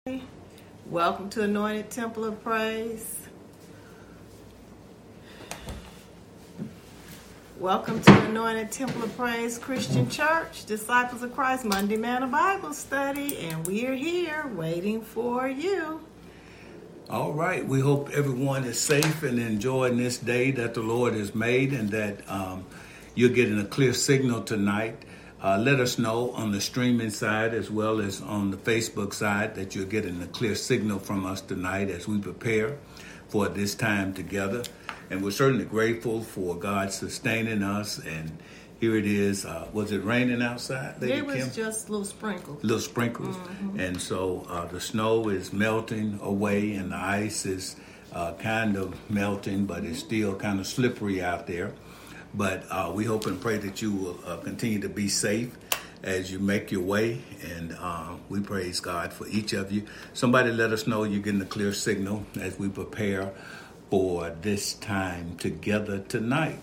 Welcome to Anointed Temple of Praise. Welcome to Anointed Temple of Praise Christian Church, Disciples of Christ, Monday Manna Bible Study, and we're here waiting for you. All right. We hope everyone is safe and enjoying this day that the Lord has made, and that you're getting a clear signal tonight. Let us know on the streaming side as well as on the Facebook side that you're getting a clear signal from us tonight as we prepare for this time together. And we're certainly grateful for God sustaining us. And here it is. Was it raining outside, Lady Kim? It was just little sprinkles. Little sprinkles. Mm-hmm. And so the snow is melting away and the ice is kind of melting, but it's still kind of slippery out there. But we hope and pray that you will continue to be safe as you make your way. And we praise God for each of you. Somebody let us know you're getting a clear signal as we prepare for this time together tonight.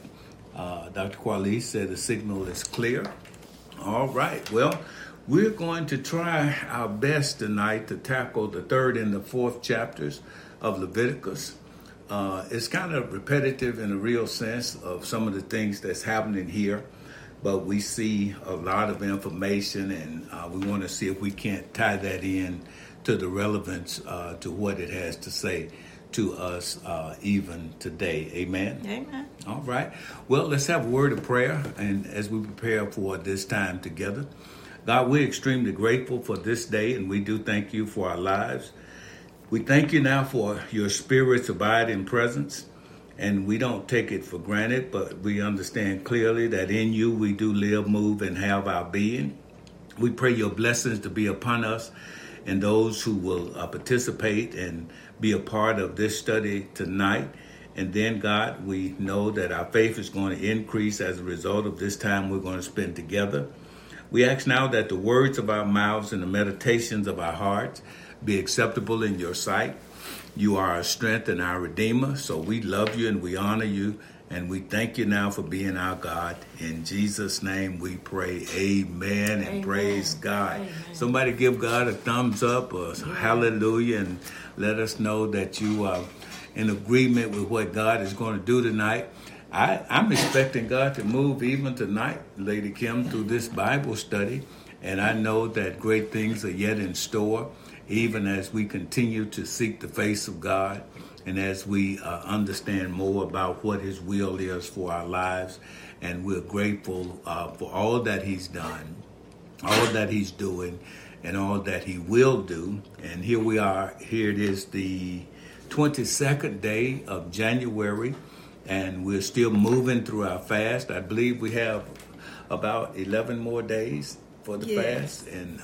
Dr. Quali said the signal is clear. All right. Well, we're going to try our best tonight to tackle the third and the fourth chapters of Leviticus. It's kind of repetitive in a real sense of some of the things that's happening here, but we see a lot of information, and we want to see if we can't tie that in to the relevance to what it has to say to us even today. Amen? Amen. All right. Well, let's have a word of prayer, and as we prepare for this time together. God, we're extremely grateful for this day, and we do thank you for our lives. We thank you now for your Spirit's abiding presence, and we don't take it for granted, but we understand clearly that in you we do live, move, and have our being. We pray your blessings to be upon us and those who will participate and be a part of this study tonight. And then, God, we know that our faith is going to increase as a result of this time we're going to spend together. We ask now that the words of our mouths and the meditations of our hearts be acceptable in your sight. You are our strength and our Redeemer, so we love you and we honor you, and we thank you now for being our God. In Jesus' name we pray, amen, and Amen. Praise God. Amen. Somebody give God a thumbs up or hallelujah, and let us know that you are in agreement with what God is going to do tonight. I'm expecting God to move even tonight, Lady Kim, through this Bible study, and I know that great things are yet in store, even as we continue to seek the face of God and as we understand more about what his will is for our lives. And we're grateful for all that he's done, all that he's doing, and all that he will do. And here we are. Here it is, the 22nd day of January, and we're still moving through our fast. I believe we have about 11 more days for the fast, and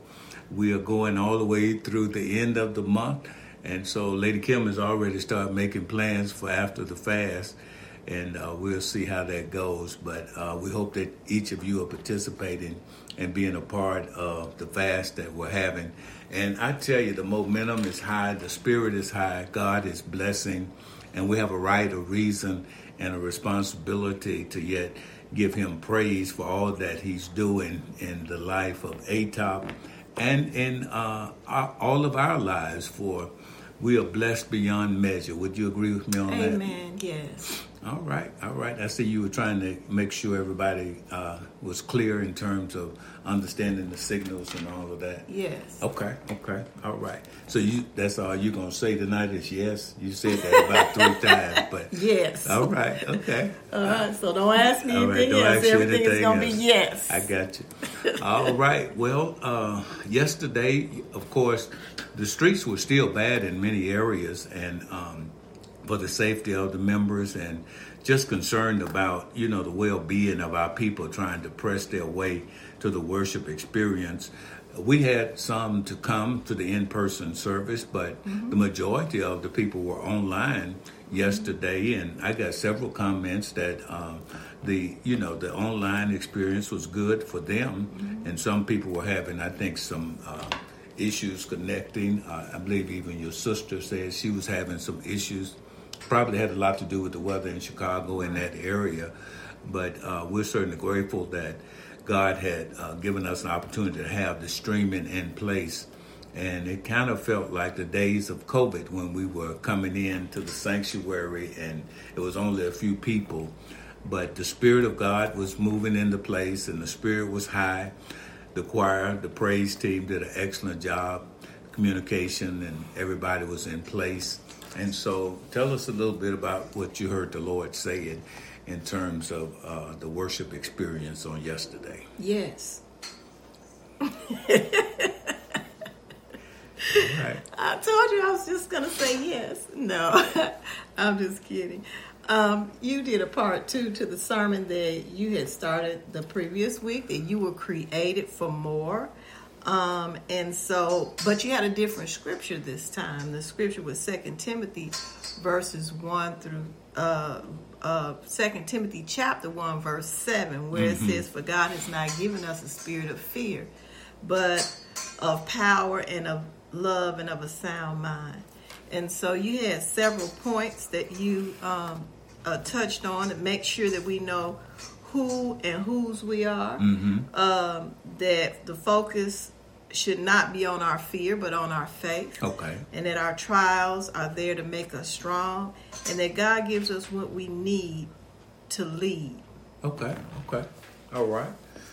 we are going all the way through the end of the month. And so Lady Kim has already started making plans for after the fast, and we'll see how that goes. But we hope that each of you are participating and being a part of the fast that we're having. And I tell you, the momentum is high, the spirit is high, God is blessing, and we have a right, a reason, and a responsibility to yet give him praise for all that he's doing in the life of ATOP and in all of our lives, for we are blessed beyond measure. Would you agree with me on that? Amen. Yes. All right. I see you were trying to make sure everybody was clear in terms of understanding the signals and all of that. Yes. Okay. All right. So that's all you're going to say tonight is yes? You said that about 3 times, but yes. All right. Okay. All right. So don't ask me anything don't else. ask you Everything is anything going to be else. yes. I got you. All right. Well, yesterday, of course, the streets were still bad in many areas, and for the safety of the members, and just concerned about, the well-being of our people trying to press their way to the worship experience. We had some to come to the in-person service, but the majority of the people were online yesterday, and I got several comments that the online experience was good for them, and some people were having, I think, some issues connecting. I believe even your sister said she was having some issues. Probably had a lot to do with the weather in Chicago in that area, but we're certainly grateful that God had given us an opportunity to have the streaming in place And it kind of felt like the days of COVID when we were coming into the sanctuary and it was only a few people. But the Spirit of God was moving into place and the Spirit was high. The choir, the praise team did an excellent job, communication, and everybody was in place. And so tell us a little bit about what you heard the Lord say in terms of the worship experience on yesterday. Yes. Right. I told you I was just going to say yes. No, I'm just kidding. You did a part 2 to the sermon that you had started the previous week, that you were created for more. And so, but you had a different scripture this time. The scripture was 2 Timothy verses 1 through 2 Timothy chapter 1 verse 7, where it says, "For God has not given us a spirit of fear, but of power and of love and of a sound mind." And so you had several points that you touched on to make sure that we know who and whose we are, that the focus should not be on our fear but on our faith, and that our trials are there to make us strong, and that God gives us what we need to lead. Okay. All right.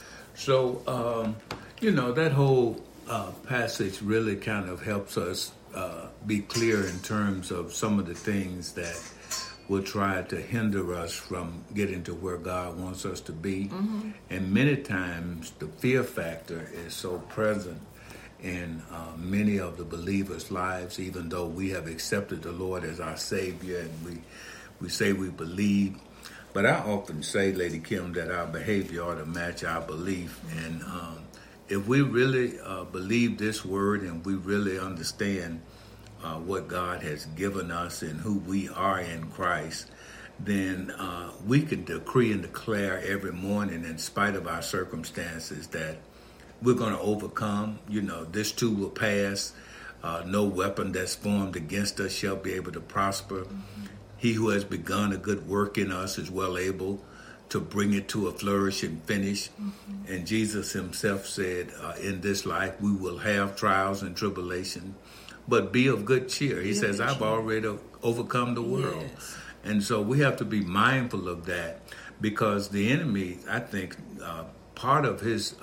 So, that whole passage really kind of helps us be clear in terms of some of the things that will try to hinder us from getting to where God wants us to be. And many times the fear factor is so present in many of the believers' lives, even though we have accepted the Lord as our Savior and we say we believe. But I often say, Lady Kim, that our behavior ought to match our belief. And if we really believe this word and we really understand what God has given us and who we are in Christ, then we can decree and declare every morning, in spite of our circumstances, that we're going to overcome. This too will pass. No weapon that's formed against us shall be able to prosper. He who has begun a good work in us is well able to bring it to a flourish and finish. And Jesus himself said, in this life we will have trials and tribulation, but be of good cheer. He says, I've already overcome the world. Yes. And so we have to be mindful of that, because the enemy, I think, part of his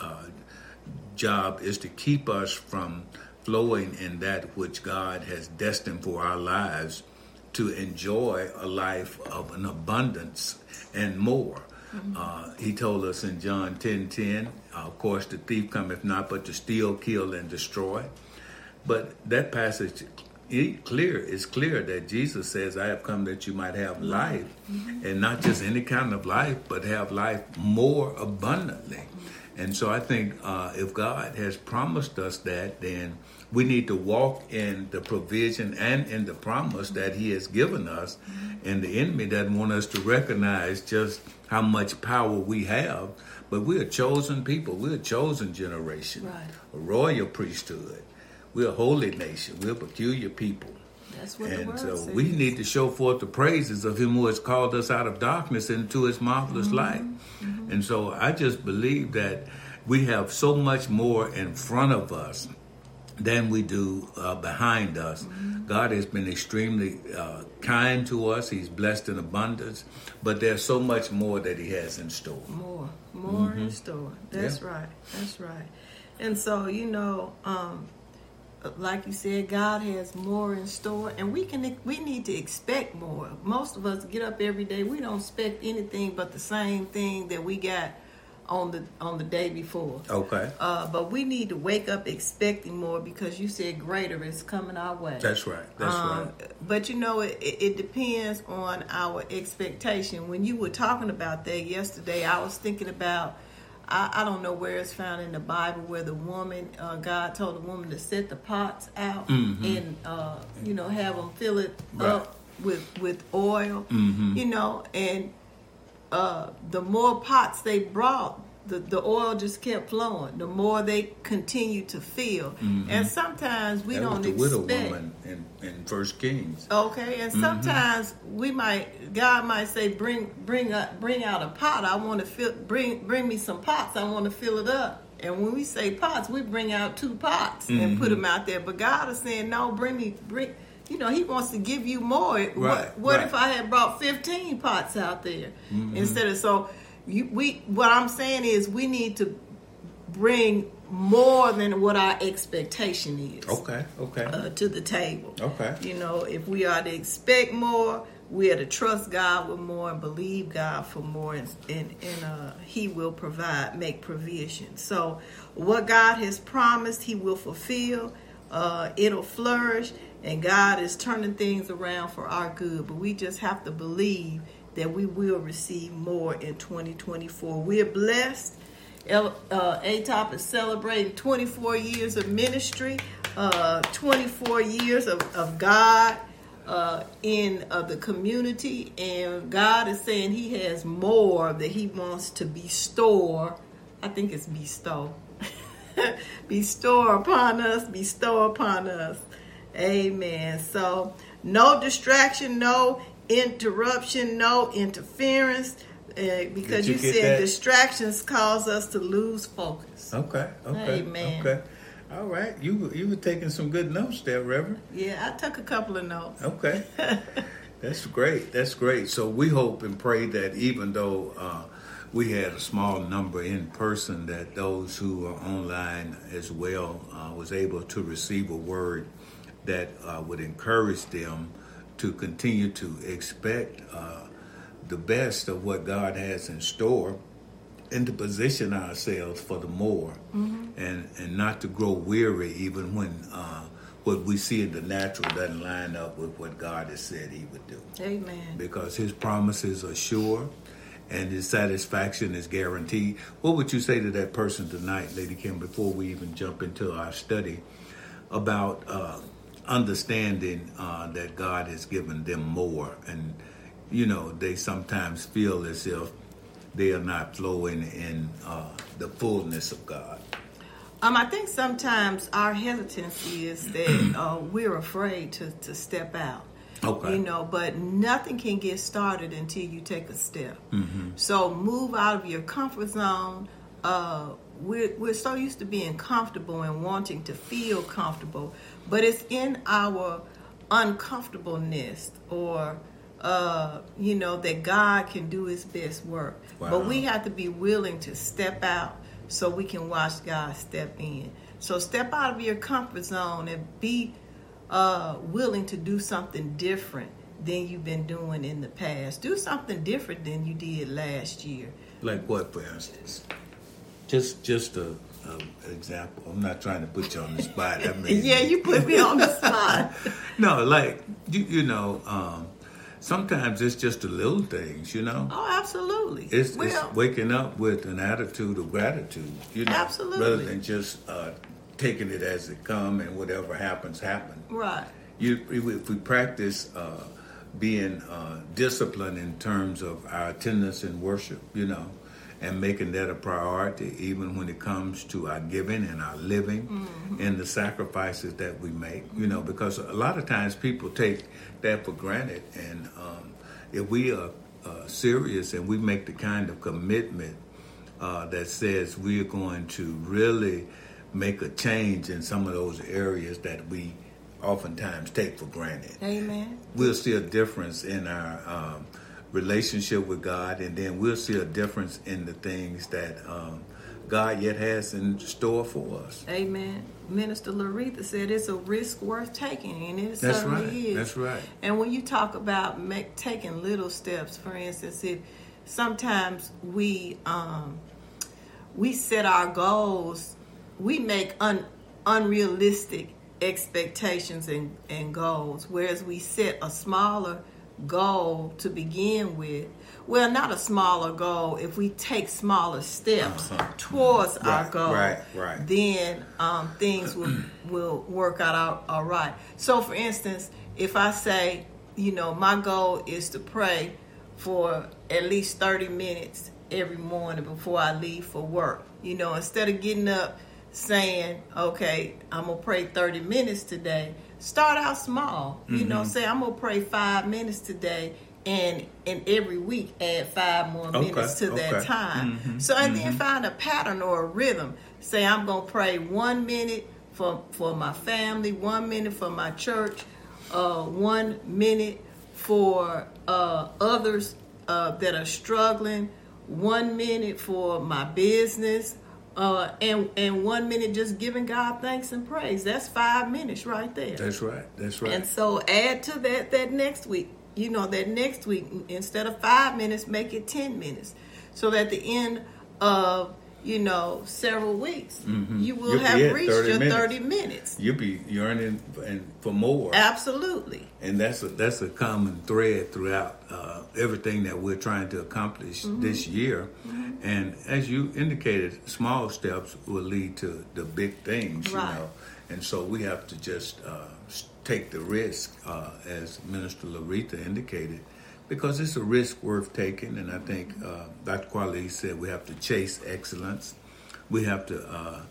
job is to keep us from flowing in that which God has destined for our lives, to enjoy a life of an abundance and more. He told us in John 10:10, of course, the thief cometh not but to steal, kill, and destroy. But that passage is clear that Jesus says, I have come that you might have life, and not just any kind of life, but have life more abundantly. And so I think if God has promised us that, then we need to walk in the provision and in the promise that he has given us. And the enemy doesn't want us to recognize just how much power we have, but we're a chosen people. We're a chosen generation, a royal priesthood. We're a holy nation. We're a peculiar people. That's what the word says. We need to show forth the praises of him who has called us out of darkness into his marvelous light. And so I just believe that we have so much more in front of us than we do behind us. God has been extremely kind to us. He's blessed in abundance, but there's so much more that he has in store. More in store. That's right. And so, like you said, God has more in store, and we need to expect more. Most of us get up every day. We don't expect anything but the same thing that we got on the day before. Okay. But we need to wake up expecting more, because you said greater is coming our way. That's right. But it depends on our expectation. When you were talking about that yesterday, I was thinking about, I don't know where it's found in the Bible, where the woman, God told the woman to set the pots out and have them fill it up with oil, and the more pots they brought, the oil just kept flowing. The more they continued to fill, and sometimes we don't expect. The widow woman in 1 Kings. Okay, and sometimes God might say, bring out a pot. I want to fill. Bring me some pots. I want to fill it up. And when we say pots, we bring out 2 pots and put them out there. But God is saying, no, bring. He wants to give you more. Right. What if I had brought 15 pots out there instead of what I'm saying is we need to bring more than what our expectation is. Okay. To the table. Okay. If we are to expect more, we are to trust God with more and believe God for more, and He will make provision. So what God has promised, He will fulfill. It'll flourish, and God is turning things around for our good. But we just have to believe that we will receive more in 2024. We're blessed. ATOP is celebrating 24 years of ministry, 24 years of God in the community, and God is saying He has more that He wants to bestow. I think it's bestow. Bestow upon us. Amen. So no distraction, no interruption, no interference. Because you said distractions cause us to lose focus. Okay. Amen. Okay. All right. You were taking some good notes there, Reverend. Yeah, I took a couple of notes. Okay. That's great. So we hope and pray that even though we had a small number in person, that those who are online as well was able to receive a word that would encourage them to continue to expect the best of what God has in store, and to position ourselves for the more, and not to grow weary even when what we see in the natural doesn't line up with what God has said He would do. Amen. Because His promises are sure and His satisfaction is guaranteed. What would you say to that person tonight, Lady Kim, before we even jump into our study about understanding that God has given them more, and they sometimes feel as if they are not flowing in the fullness of God? I think sometimes our hesitancy is that we're afraid to step out. Okay. But nothing can get started until you take a step. So move out of your comfort zone. We're so used to being comfortable and wanting to feel comfortable, but it's in our uncomfortableness or that God can do His best work. Wow. But we have to be willing to step out so we can watch God step in. So step out of your comfort zone and be willing to do something different than you've been doing in the past. Do something different than you did last year. Like what, for instance? Just a example. I'm not trying to put you on the spot. Yeah, you put me on the spot. No, like sometimes it's just the little things, Oh, absolutely. It's waking up with an attitude of gratitude, Absolutely. rather than just taking it as it comes and whatever happens. Right. If we practice being disciplined in terms of our attendance in worship, and making that a priority, even when it comes to our giving and our living and the sacrifices that we make, because a lot of times people take that for granted. And if we are serious and we make the kind of commitment that says we are going to really make a change in some of those areas that we oftentimes take for granted. Amen. We'll see a difference in our relationship with God, and then we'll see a difference in the things that God yet has in store for us. Amen. Minister Laretha said it's a risk worth taking, and it That's certainly right. is. That's right. And when you talk about taking little steps, for instance, if sometimes we set our goals, we make unrealistic expectations and goals, whereas we set a smaller goal to begin with. Well, not a smaller goal. If we take smaller steps towards our goal, then things will work out all right. So, for instance, if I say, my goal is to pray for at least 30 minutes every morning before I leave for work, instead of getting up saying, okay, I'm going to pray 30 minutes today, start out small. Say I'm going to pray 5 minutes today, and every week add 5 more minutes to that time. So and then find a pattern or a rhythm. Say, I'm going to pray 1 minute for my family, 1 minute for my church, 1 minute for others that are struggling, 1 minute for my business, and 1 minute just giving God thanks and praise. That's 5 minutes right there. That's right. That's right. And so add to that next week. That next week, instead of 5 minutes, make it 10 minutes. So that at the end of several weeks, you will have reached your 30 minutes. You'll be yearning for more. Absolutely. And that's a common thread throughout everything that we're trying to accomplish this year. And as you indicated, small steps will lead to the big things, right. And so we have to just take the risk, as Minister Laretha indicated, because it's a risk worth taking. And I think Dr. Quali said we have to chase excellence. We have to,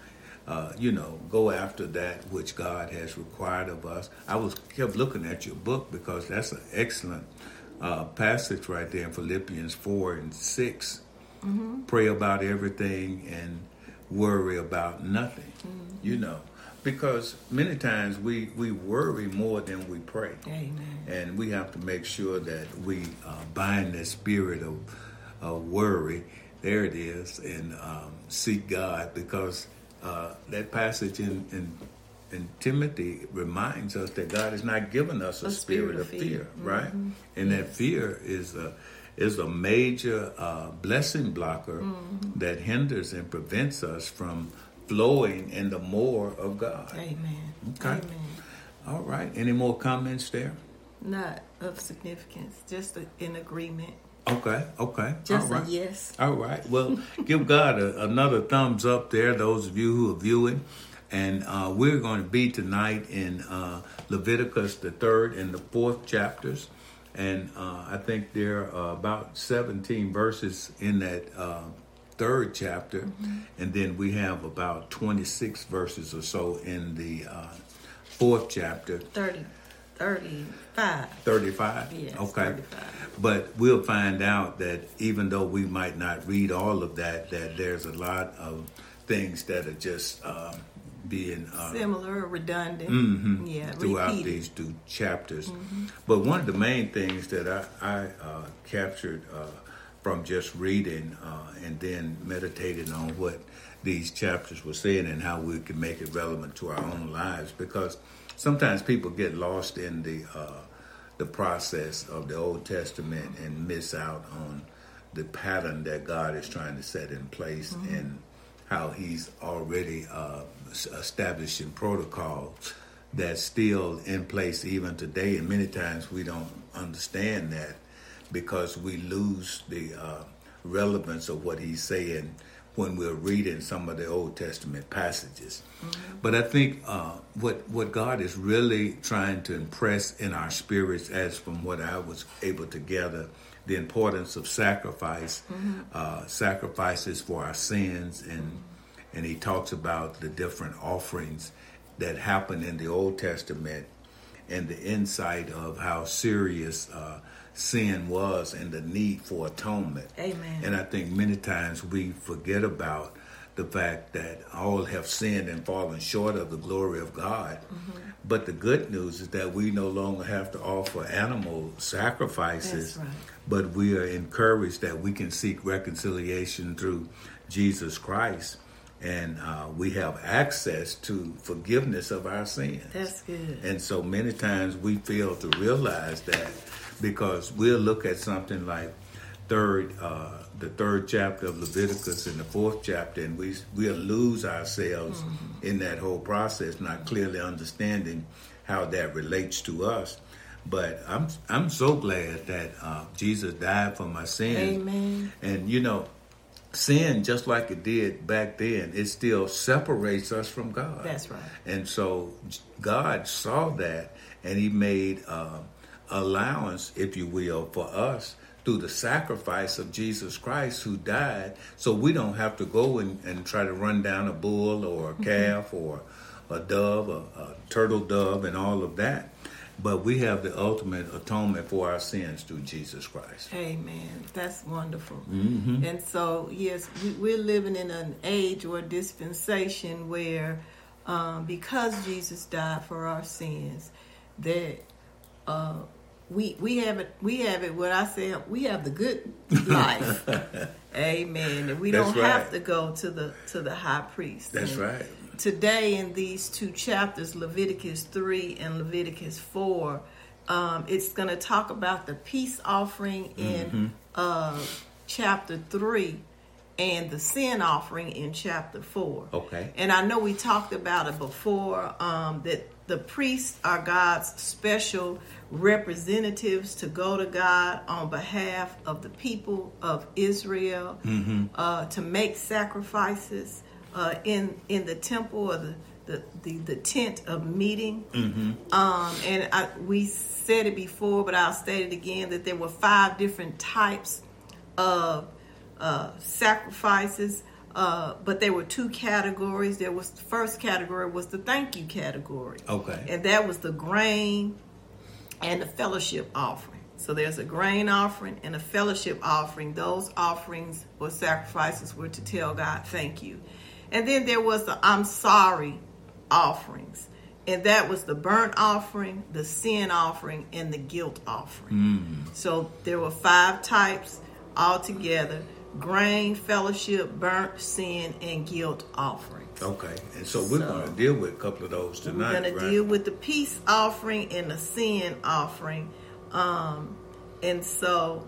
go after that which God has required of us. I kept looking at your book because that's an excellent passage right there in Philippians 4 and 6. Pray about everything and worry about nothing, because many times we worry more than we pray. Amen. And we have to make sure that we bind the spirit of worry, there it is, and seek God, because that passage in Timothy reminds us that God has not given us a spirit of fear, right? And that fear is a major blessing blocker that hinders and prevents us from flowing in the more of God. Amen. Okay. Amen. All right. Any more comments there? Not of significance, just in agreement. Okay. Just all right. a yes. All right. Well, give God another thumbs up there, those of you who are viewing. And we're going to be tonight in Leviticus, the 3rd and the 4th chapters. And I think there are about 17 verses in that 3rd chapter. And then we have about 26 verses or so in the 4th chapter. 35. 35? Yes, okay. 35. But we'll find out that even though we might not read all of that there's a lot of things that are just being similar, redundant, throughout repeated. These 2 chapters. But one of the main things that I captured from just reading and then meditating on what these chapters were saying and how we can make it relevant to our own lives, because sometimes people get lost in the process of the Old Testament and miss out on the pattern that God is trying to set in place and how he's already establishing protocols that's still in place even today. And many times we don't understand that because we lose the relevance of what he's saying when we're reading some of the Old Testament passages. But I think what God is really trying to impress in our spirits, as from what I was able to gather, the importance of sacrifice, sacrifices for our sins, and he talks about the different offerings that happen in the Old Testament and the insight of how serious sin was and the need for atonement. Amen. And I think many times we forget about the fact that all have sinned and fallen short of the glory of God. But the good news is that we no longer have to offer animal sacrifices. That's right. But we are encouraged that we can seek reconciliation through Jesus Christ. And we have access to forgiveness of our sins. That's good. And so many times we fail to realize that, because we'll look at something like the 3rd chapter of Leviticus and the 4th chapter, and we'll lose ourselves in that whole process, not clearly understanding how that relates to us. But I'm so glad that Jesus died for my sins. Amen. And sin, just like it did back then, it still separates us from God. That's right. And so God saw that, and he made allowance, if you will, for us through the sacrifice of Jesus Christ, who died, so we don't have to go and try to run down a bull or a calf or a dove, a turtle dove, and all of that. but we have the ultimate atonement for our sins through Jesus Christ. Amen. That's wonderful. Mm-hmm. And so, yes, we're living in an age or dispensation where because Jesus died for our sins, that we have it. What I say, we have the good life. Amen. And we That's don't have right. to go to the high priest. That's And right. today, in these two chapters, Leviticus 3 and Leviticus 4, it's going to talk about the peace offering in chapter 3 and the sin offering in chapter 4. Okay. And I know we talked about it before, that the priests are God's special representatives to go to God on behalf of the people of Israel, to make sacrifices in the temple or the tent of meeting. We said it before, but I'll state it again, that there were 5 different types of sacrifices, but there were 2 categories. The first category was the thank you category. Okay. And that was the grain and the fellowship offering. So there's a grain offering and a fellowship offering. Those offerings or sacrifices were to tell God thank you. And then there was the I'm sorry offerings. And that was the burnt offering, the sin offering, and the guilt offering. So there were 5 types altogether: grain, fellowship, burnt, sin, and guilt offerings. Okay. And so we're going to deal with a couple of those tonight. We're going to deal with the peace offering and the sin offering. And so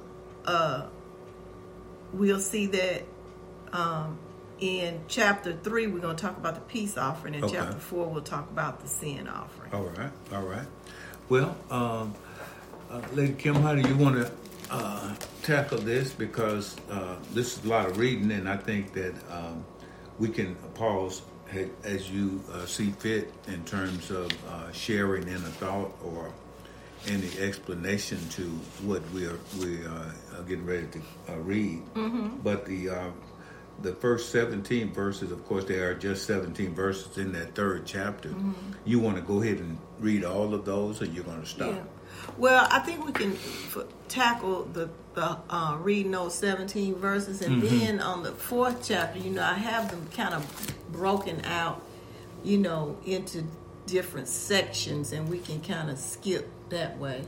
we'll see that in chapter 3, we're going to talk about the peace offering. In chapter 4, we'll talk about the sin offering. All right. Well, Lady Kim, how do you want to tackle this? Because this is a lot of reading, and I think that we can pause as you see fit in terms of sharing in a thought or any explanation to what we are getting ready to read. But the first 17 verses, of course, there are just 17 verses in that 3rd chapter. You want to go ahead and read all of those, or you're going to stop? Yeah. Well, I think we can tackle the reading those 17 verses, and then on the 4th chapter, I have them kind of broken out, into different sections, and we can kind of skip that way.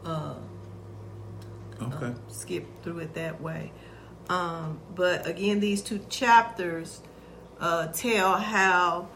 Skip through it that way. But again, these 2 chapters tell how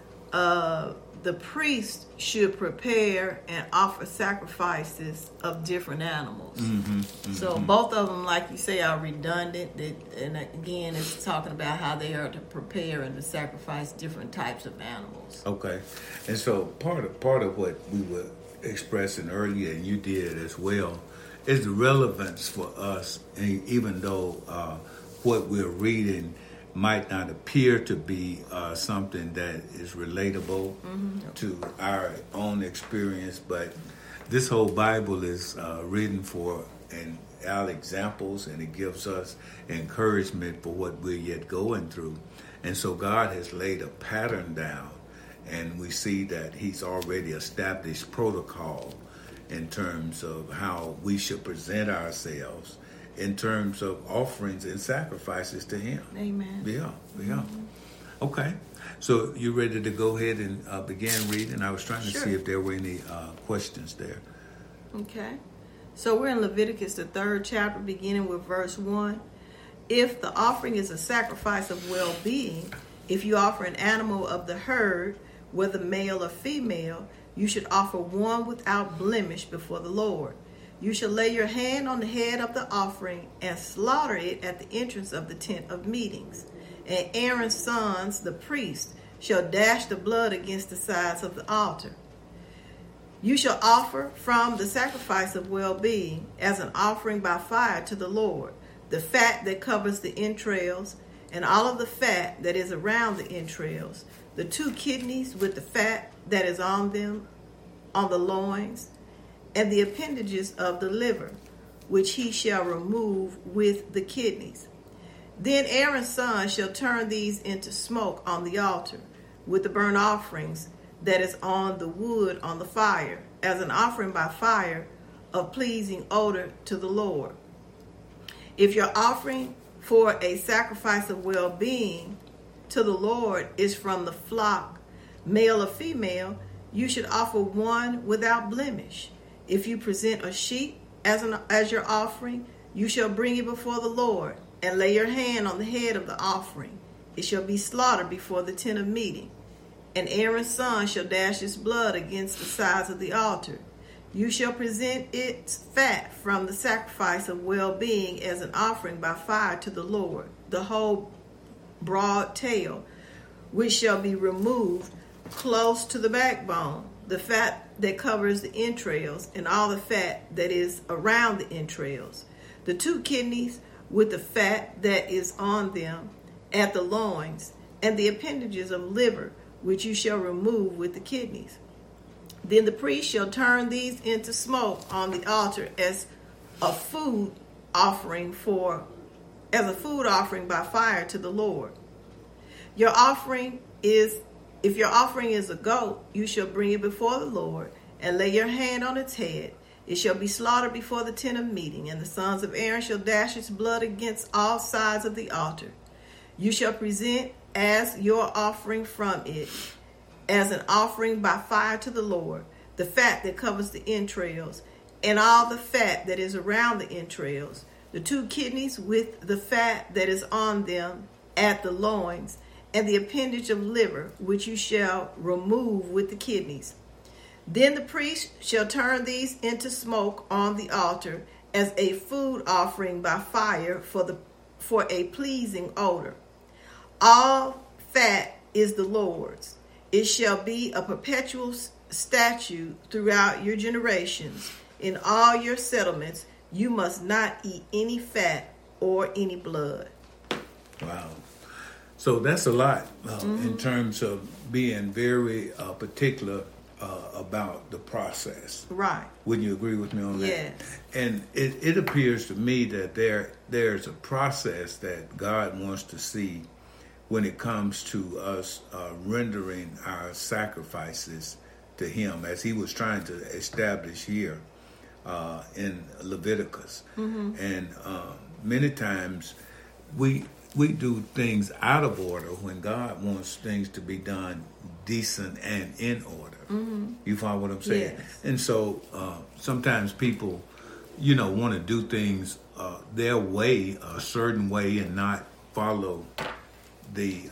the priest should prepare and offer sacrifices of different animals. So both of them, like you say, are redundant. And again, it's talking about how they are to prepare and to sacrifice different types of animals. Okay. And so part of what we were expressing earlier, and you did as well, is the relevance for us, even though what we're reading might not appear to be something that is relatable to our own experience, but this whole Bible is written for our examples, and it gives us encouragement for what we're yet going through. And so God has laid a pattern down, and we see that He's already established protocol in terms of how we should present ourselves in terms of offerings and sacrifices to Him. Amen. Yeah. Okay. So you ready to go ahead and begin reading? I was trying to see if there were any questions there. Okay. So we're in Leviticus, the 3rd chapter, beginning with verse 1. If the offering is a sacrifice of well-being, if you offer an animal of the herd, whether male or female, you should offer one without blemish before the Lord. You shall lay your hand on the head of the offering and slaughter it at the entrance of the tent of meetings. And Aaron's sons, the priests, shall dash the blood against the sides of the altar. You shall offer from the sacrifice of well-being as an offering by fire to the Lord, the fat that covers the entrails, and all of the fat that is around the entrails, the 2 kidneys with the fat that is on them, on the loins, and the appendages of the liver, which he shall remove with the kidneys. Then Aaron's son shall turn these into smoke on the altar, with the burnt offerings that is on the wood on the fire, as an offering by fire of pleasing odor to the Lord. If your offering for a sacrifice of well-being to the Lord is from the flock, male or female, you should offer one without blemish. If you present a sheep as your offering, you shall bring it before the Lord and lay your hand on the head of the offering. It shall be slaughtered before the tent of meeting. And Aaron's son shall dash its blood against the sides of the altar. You shall present its fat from the sacrifice of well-being as an offering by fire to the Lord, the whole broad tail, which shall be removed close to the backbone, the fat that covers the entrails, and all the fat that is around the entrails, the 2 kidneys with the fat that is on them at the loins, and the appendages of liver, which you shall remove with the kidneys. Then the priest shall turn these into smoke on the altar as a food offering by fire to the Lord. If your offering is a goat, you shall bring it before the Lord and lay your hand on its head. It shall be slaughtered before the tent of meeting, and the sons of Aaron shall dash its blood against all sides of the altar. You shall present as your offering from it, as an offering by fire to the Lord, the fat that covers the entrails, and all the fat that is around the entrails, the 2 kidneys with the fat that is on them at the loins, and the appendage of liver, which you shall remove with the kidneys. Then the priest shall turn these into smoke on the altar as a food offering by fire for a pleasing odor. All fat is the Lord's. It shall be a perpetual statute throughout your generations. In all your settlements, you must not eat any fat or any blood. Wow. So that's a lot in terms of being very particular about the process. Right. Wouldn't you agree with me on that? Yes. And it appears to me that there's a process that God wants to see when it comes to us rendering our sacrifices to Him, as He was trying to establish here in Leviticus. And many times we do things out of order when God wants things to be done decent and in order. You follow what I'm saying? Yes. And so sometimes people, want to do things their way, a certain way, and not follow the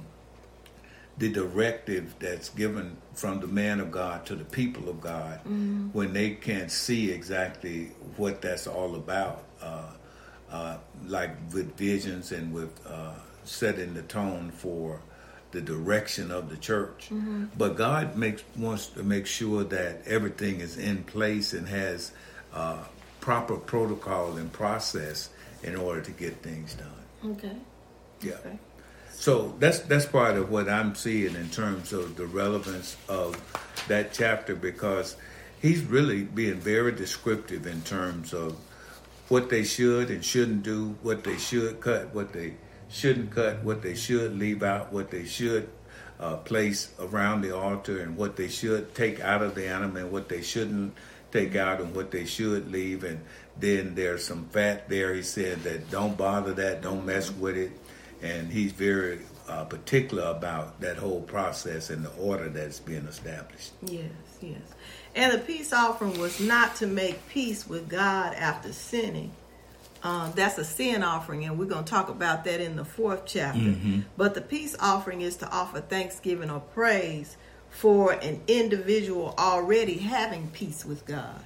directive that's given from the man of God to the people of God when they can't see exactly what that's all about, like with visions and with setting the tone for the direction of the church. But God wants to make sure that everything is in place and has proper protocol and process in order to get things done. Okay. Yeah. Okay. So that's part of what I'm seeing in terms of the relevance of that chapter, because he's really being very descriptive in terms of what they should and shouldn't do, what they should cut, what they shouldn't cut, what they should leave out, what they should place around the altar, and what they should take out of the animal, and what they shouldn't take out, and what they should leave. And then there's some fat there, he said, that don't bother that, don't mess with it. And he's very particular about that whole process and the order that's being established. Yes, yes. And the peace offering was not to make peace with God after sinning. That's a sin offering, and we're going to talk about that in the 4th chapter. But the peace offering is to offer thanksgiving or praise for an individual already having peace with God.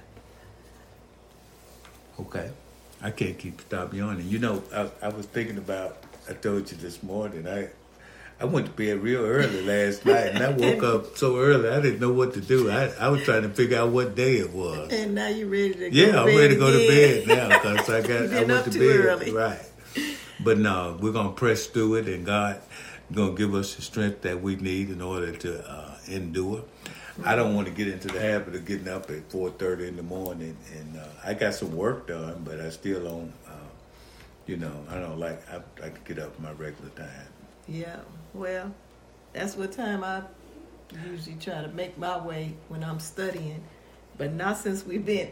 Okay. I can't stop yawning. I was thinking about, I told you this morning, I went to bed real early last night, and I woke up so early I didn't know what to do. I was trying to figure out what day it was. And now you're ready to go to bed. Yeah, I'm ready to go to bed now because I went to bed early. Right. But no, we're gonna press through it, and God gonna give us the strength that we need in order to endure. I don't want to get into the habit of getting up at 4:30 in the morning, and I got some work done, but I still don't. I don't like. I like to get up at my regular time. Yeah, well, that's what time I usually try to make my way when I'm studying. But not since we've been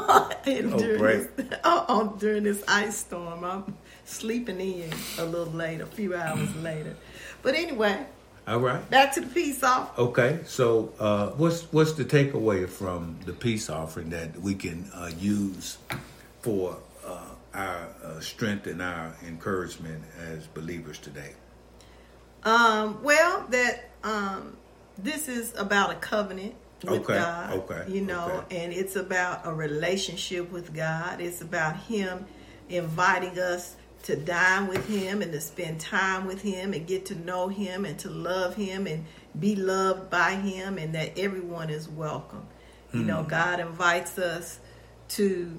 during this ice storm. I'm sleeping in a little later, a few hours later. But anyway, all right. Back to the peace offering. Okay, so what's the takeaway from the peace offering that we can use for our strength and our encouragement as believers today? This is about a covenant with God, and it's about a relationship with God. It's about Him inviting us to dine with Him and to spend time with Him and get to know Him and to love Him and be loved by Him, and that everyone is welcome. You know, God invites us to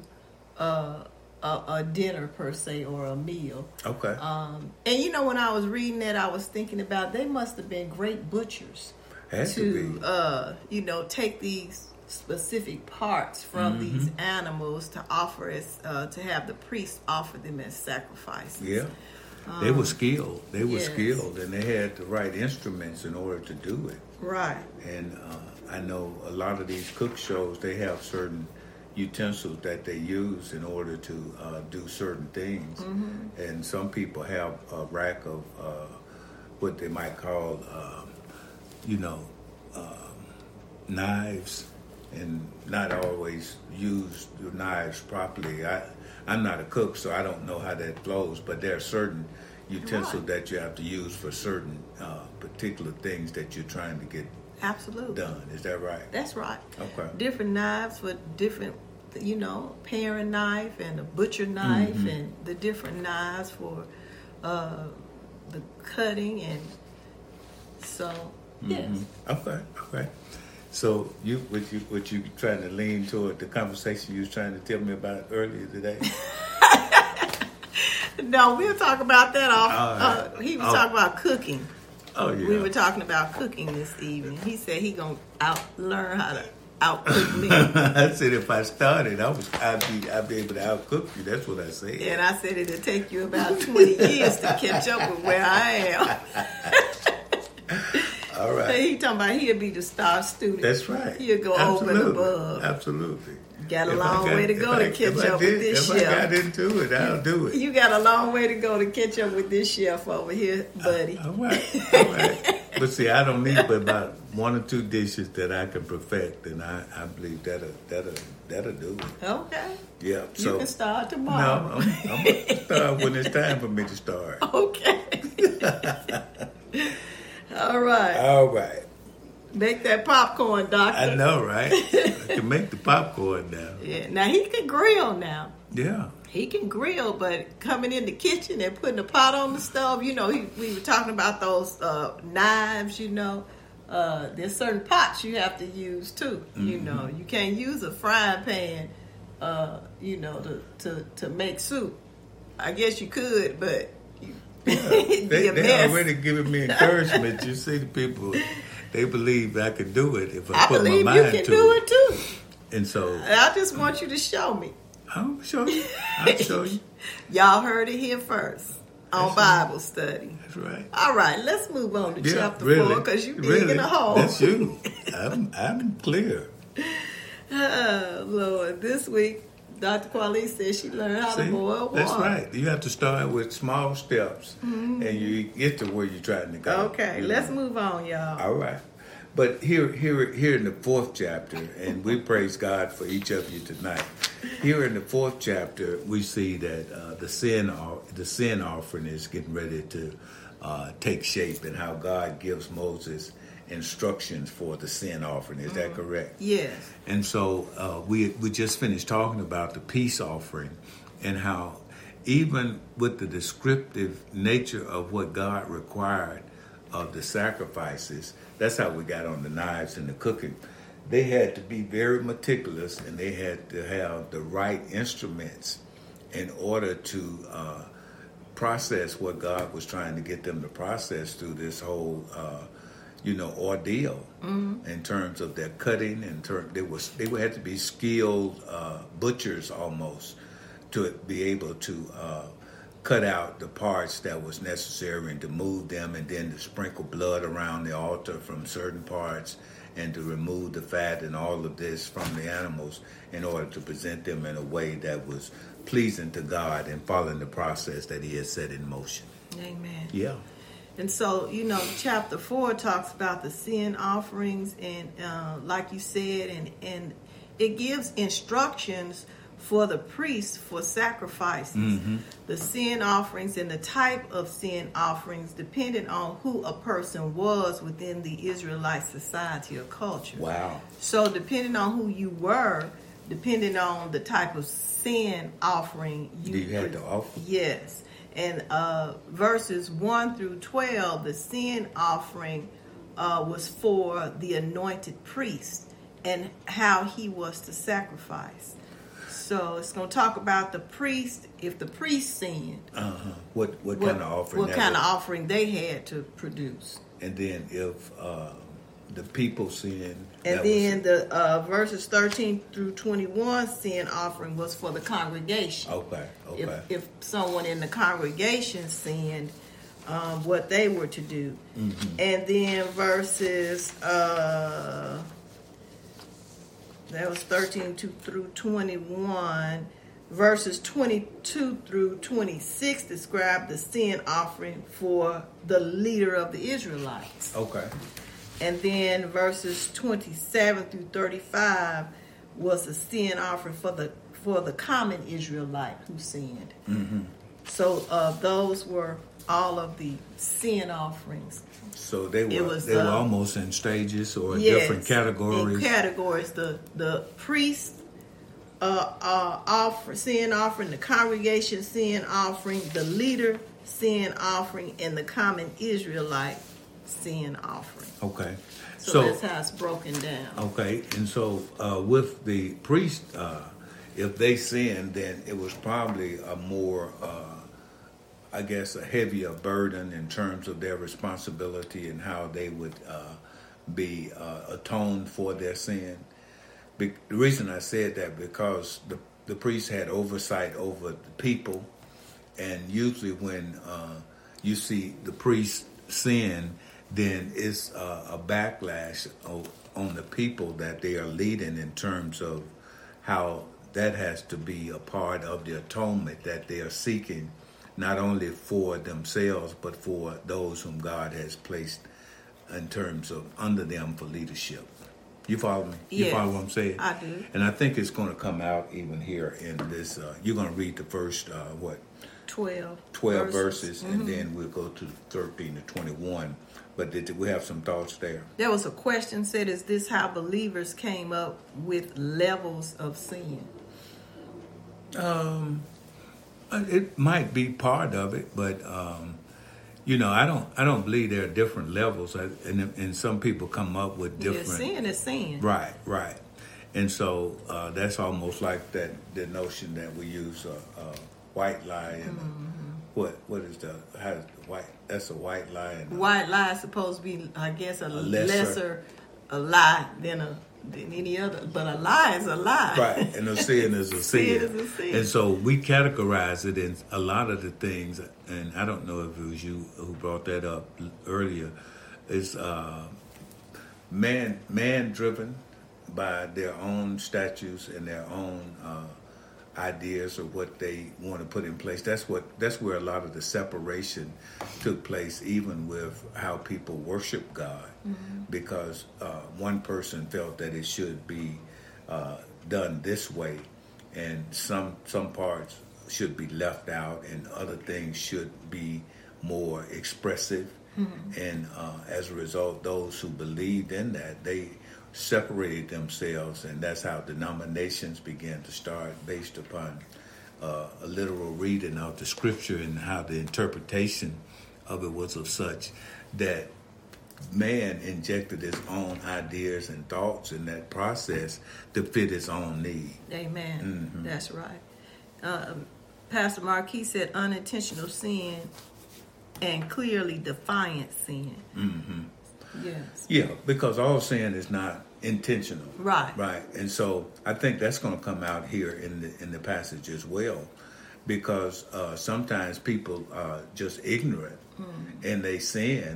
a dinner per se, or a meal. Okay. And when I was reading that, I was thinking about they must have been great butchers to take these specific parts from these animals to offer as to have the priests offer them as sacrifices. Yeah. They were skilled. They were skilled, and they had the right instruments in order to do it. Right. And I know a lot of these cook shows, they have certain utensils that they use in order to do certain things. And some people have a rack of what they might call, knives, and not always use the knives properly. I'm not a cook, so I don't know how that flows, but there are certain utensils that you have to use for certain particular things that you're trying to get done. Is that right? That's right. Okay. Different knives for different, paring knife and a butcher knife, and the different knives for the cutting, and so yes. Okay. So what you trying to lean toward the conversation you was trying to tell me about earlier today? No, we'll talk about that off. He was talking about cooking. Oh yeah. We were talking about cooking this evening. He said he gonna learn how to outcook me. I said if I started, I'd be able to outcook you. That's what I said. And I said it'll take you about 20 years to catch up with where I am. All right. He talking about he'll be the star student. That's right. He'll go over and above. Absolutely. Got a long way to go to catch up with this chef. If I got into it, I'll do it. You got a long way to go to catch up with this chef over here, buddy. All right. But see, I don't need but about one or two dishes that I can perfect, and I believe that'll do it. Okay. Yeah. You can start tomorrow. No, I'm going to start when it's time for me to start. Okay. All right. Make that popcorn, doctor. I know, right? I can make the popcorn now. Yeah. Now, he can grill now. Yeah. He can grill, but coming in the kitchen and putting a pot on the stove, we were talking about those knives, there's certain pots you have to use, too. You can't use a frying pan, to make soup. I guess you could, but they already giving me encouragement. You see the people, they believe I can do it if I put my mind to it. I believe you can do it too. And so I just want you to show me. I'll show you. Y'all heard it here first on Bible study. That's right. All right, let's move on to chapter 4 because you're digging a hole. That's you. I'm clear. Oh, Lord. This week, Dr. Quali says she learned how to boil water. That's right. You have to start with small steps, and you get to where you're trying to go. Okay, let's move on, y'all. All right. But here in the 4th chapter, and we praise God for each of you tonight. Here in the 4th chapter, we see that the sin offering is getting ready to take shape, and how God gives Moses instructions for the sin offering. Is that correct? Yes. And so we just finished talking about the peace offering, and how even with the descriptive nature of what God required of the sacrifices, that's how we got on the knives and the cooking. They had to be very meticulous, and they had to have the right instruments in order to process what God was trying to get them to process through this whole ordeal. In terms of their cutting, they had to be skilled butchers almost to be able to cut out the parts that was necessary and to move them, and then to sprinkle blood around the altar from certain parts, and to remove the fat and all of this from the animals in order to present them in a way that was pleasing to God and following the process that he has set in motion. Amen. Yeah. And so, chapter 4 talks about the sin offerings, and like you said, and it gives instructions for the priests for sacrifices. Mm-hmm. The sin offerings and the type of sin offerings depended on who a person was within the Israelite society or culture. Wow. So depending on who you were, depending on the type of sin offering you had to offer. Yes. And verses 1 through 12, the sin offering was for the anointed priest and how he was to sacrifice. So it's going to talk about the priest. If the priest sinned, what kind of offering? What kind of offering they had to produce? And then if the people sinned, and then the verses 13 through 21 sin offering was for the congregation. Okay. If someone in the congregation sinned, what they were to do. Mm-hmm. And then verses that was 13 through 21. Verses 22 through 26 describe the sin offering for the leader of the Israelites. Okay. And then verses 27 through 35 was the sin offering for the common Israelite who sinned. Mm-hmm. So those were all of the sin offerings. So they were almost in stages or different categories. In categories, the priest sin offering, the congregation sin offering, the leader sin offering, and the common Israelite sin offering. Okay. So that's how it's broken down. Okay. And so with the priest, if they sinned, then it was probably a more, a heavier burden in terms of their responsibility and how they would be atoned for their sin. The reason I said that because the priest had oversight over the people, and usually when you see the priest sin, then it's a backlash on the people that they are leading in terms of how that has to be a part of the atonement that they are seeking, not only for themselves, but for those whom God has placed in terms of under them for leadership. You follow me? Yes, you follow what I'm saying? I do. And I think it's going to come out even here in this. You're going to read the first, 12 verses, Mm-hmm. and then we'll go to 13 to 21. But did we have some thoughts there? There was a question said, is this how believers came up with levels of sin? It might be part of it, but I don't believe there are different levels, and some people come up with different. Yeah, sin is sin. Right, and so that's almost like the notion that we use a white lie and what is the white? That's a white lie. And white lie is supposed to be, I guess, a lesser a lie than any other, but a lie is a lie. Right, and a sin is a sin. Sin is a sin. And so we categorize it in a lot of the things, and I don't know if it was you who brought that up earlier, is man driven by their own statutes and their own ideas of what they want to put in place. That's where a lot of the separation took place, even with how people worship God, because one person felt that it should be done this way, and some parts should be left out, and other things should be more expressive. And as a result, those who believed in that, they separated themselves, and that's how denominations began to start, based upon a literal reading of the scripture and how the interpretation of it was of such that man injected his own ideas and thoughts in that process to fit his own need. Amen. That's right. Pastor Marquis said unintentional sin and clearly defiant sin. Yes. Yeah, because all sin is not intentional. Right. Right. And so I think that's going to come out here in the passage as well, because sometimes people are just ignorant and they sin,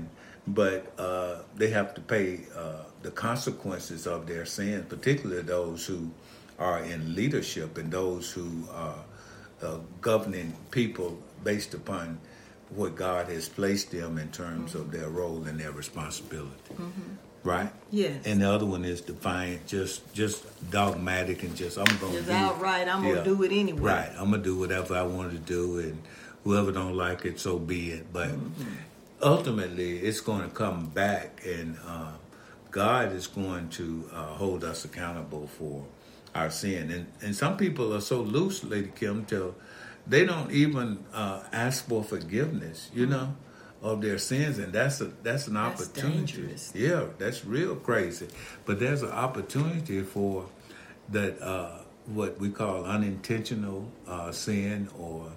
but they have to pay the consequences of their sins, particularly those who are in leadership and those who are governing people based upon what God has placed them in terms of their role and their responsibility. Right? Yes. And the other one is defiant, just dogmatic, and just I'm going to It's outright, I'm going to do it anyway. Right. I'm going to do whatever I want to do, and whoever don't like it, so be it. But ultimately, it's going to come back, and God is going to hold us accountable for our sin. And some people are so loose, Lady Kim, till they don't even ask for forgiveness, you know, of their sins, and that's an opportunity. Dangerous. Yeah, that's real crazy. But there's an opportunity for that what we call unintentional sin or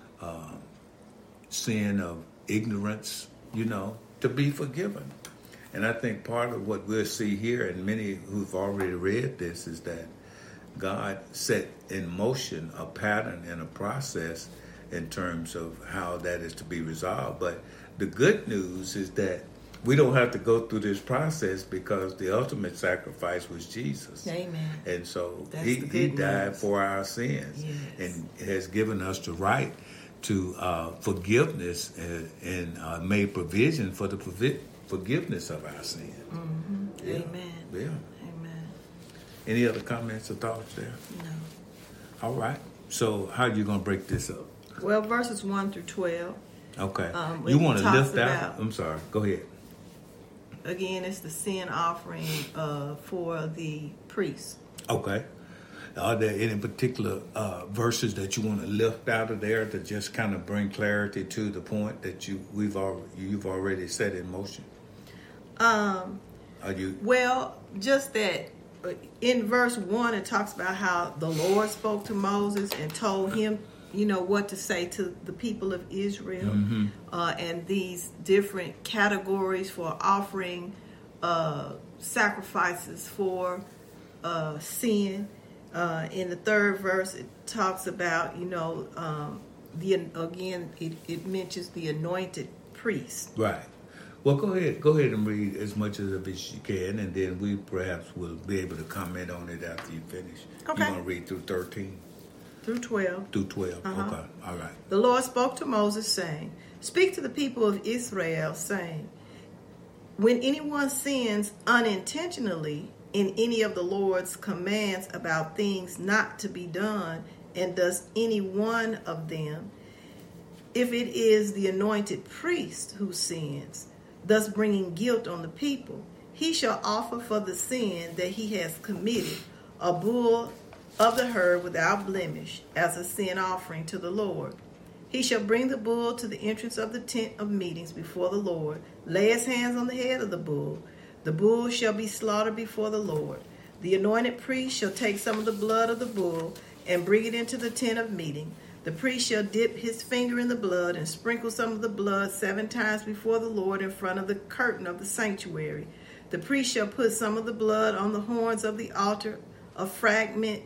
sin of ignorance, you know, to be forgiven. And I think part of what we'll see here, and many who've already read this, is that God set in motion a pattern and a process in terms of how that is to be resolved. But the good news is that we don't have to go through this process because the ultimate sacrifice was Jesus. Amen. And so That's he the good died news. for our sins, Yes. and has given us the right to forgiveness and made provision for the forgiveness of our sin. Mm-hmm. Yeah. Amen. Yeah. Amen. Any other comments or thoughts there? No. All right. So how are you going to break this up? Well, verses 1 through 12. Okay. When You he want to talks lift out? about- I'm sorry. Go ahead. Again, it's the sin offering for the priest. Okay. Are there any particular verses that you want to lift out of there to just kind of bring clarity to the point that you've already set in motion? Are you? Well, just that in verse 1, it talks about how the Lord spoke to Moses and told him, you know, what to say to the people of Israel, and these different categories for offering sacrifices for sin. In the third verse, it talks about, you know, it mentions the anointed priest. Right. Well, go ahead and read as much of it as you can, and then we perhaps will be able to comment on it after you finish. Okay. You're going to read through 13? Through 12. Through 12. Uh-huh. Okay. All right. The Lord spoke to Moses, saying, "Speak to the people of Israel, saying, when anyone sins unintentionally in any of the Lord's commands about things not to be done, and does any one of them, if it is the anointed priest who sins, thus bringing guilt on the people, he shall offer for the sin that he has committed a bull of the herd without blemish as a sin offering to the Lord. He shall bring the bull to the entrance of the tent of meetings before the Lord, lay his hands on the head of the bull. The bull shall be slaughtered before the Lord. The anointed priest shall take some of the blood of the bull and bring it into the tent of meeting. The priest shall dip his finger in the blood and sprinkle some of the blood 7 times before the Lord in front of the curtain of the sanctuary. The priest shall put some of the blood on the horns of the altar of fragrant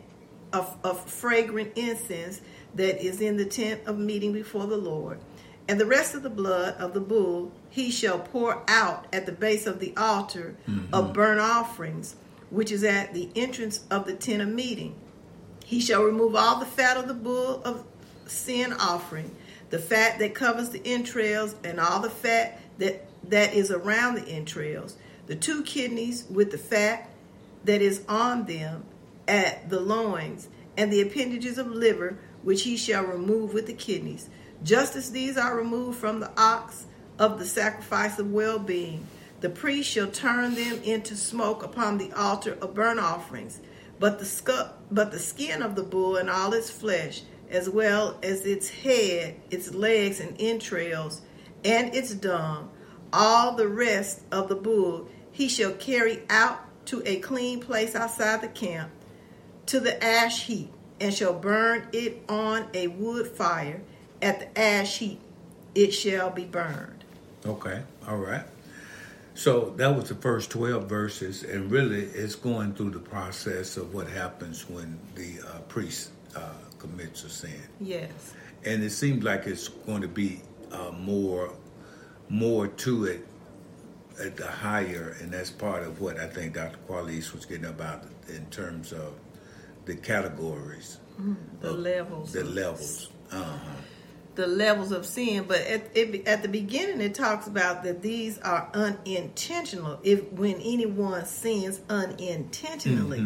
incense that is in the tent of meeting before the Lord. And the rest of the blood of the bull he shall pour out at the base of the altar of burnt offerings, which is at the entrance of the tent of meeting. He shall remove all the fat of the bull of sin offering, the fat that covers the entrails, and all the fat that is around the entrails, the 2 kidneys with the fat that is on them at the loins, and the appendages of liver, which he shall remove with the kidneys. Just as these are removed from the ox of the sacrifice of well-being, the priest shall turn them into smoke upon the altar of burnt offerings. But the skin of the bull and all its flesh, as well as its head, its legs and entrails, and its dung, all the rest of the bull, he shall carry out to a clean place outside the camp, to the ash heap, and shall burn it on a wood fire. At the ash heap it shall be burned. Okay. All right. So that was the first 12 verses, and really it's going through the process of what happens when the priest commits a sin. Yes. And it seems like it's going to be more to it at the higher, and that's part of what I think Dr. Qualice was getting about in terms of the categories, the levels, the levels. The levels of sin. But at the beginning, it talks about that these are unintentional. When anyone sins unintentionally,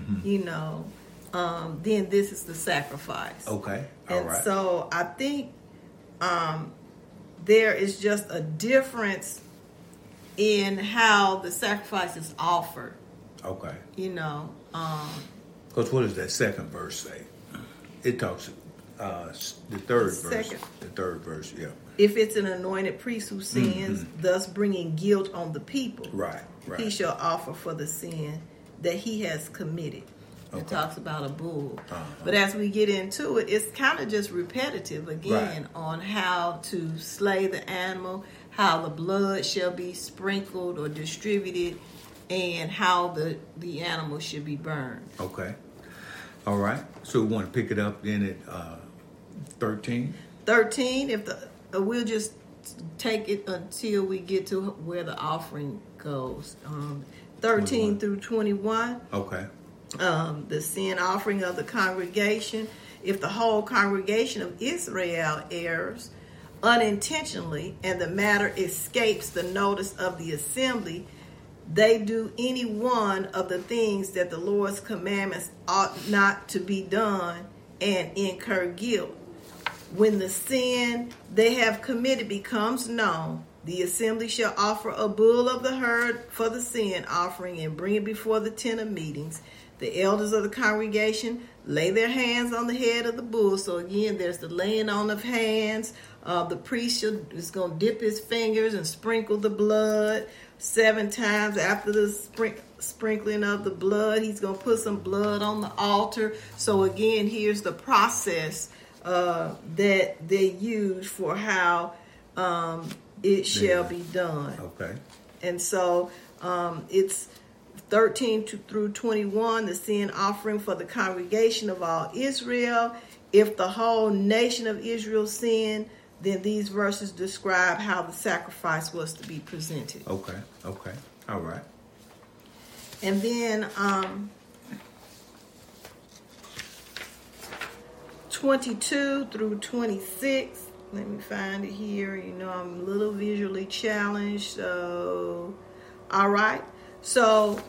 then this is the sacrifice. Okay, all right. So I think there is just a difference in how the sacrifice is offered. Okay. Because what does that second verse say? It talks. The third verse, yeah. If it's an anointed priest who sins, thus bringing guilt on the people, right. he shall offer for the sin that he has committed. Okay. It talks about a bull. But as we get into it, it's kind of just repetitive again on how to slay the animal, how the blood shall be sprinkled or distributed, and how the animal should be burned. Okay. All right. So we want to pick it up then at 13? 13, we'll just take it until we get to where the offering goes. 13 through 21. Okay. The sin offering of the congregation. If the whole congregation of Israel errs unintentionally and the matter escapes the notice of the assembly, they do any one of the things that the Lord's commandments ought not to be done and incur guilt. When the sin they have committed becomes known, the assembly shall offer a bull of the herd for the sin offering and bring it before the tent of meetings. The elders of the congregation lay their hands on the head of the bull. So again, there's the laying on of hands. The priest is going to dip his fingers and sprinkle the blood 7 times. After the sprinkling of the blood, he's going to put some blood on the altar. So again, here's the process that they use for how it shall be done. Okay. And so it's 13 through 21, the sin offering for the congregation of all Israel. If the whole nation of Israel sinned, then these verses describe how the sacrifice was to be presented. Okay. All right. And then 22 through 26. Let me find it here. I'm a little visually challenged. So, all right. So,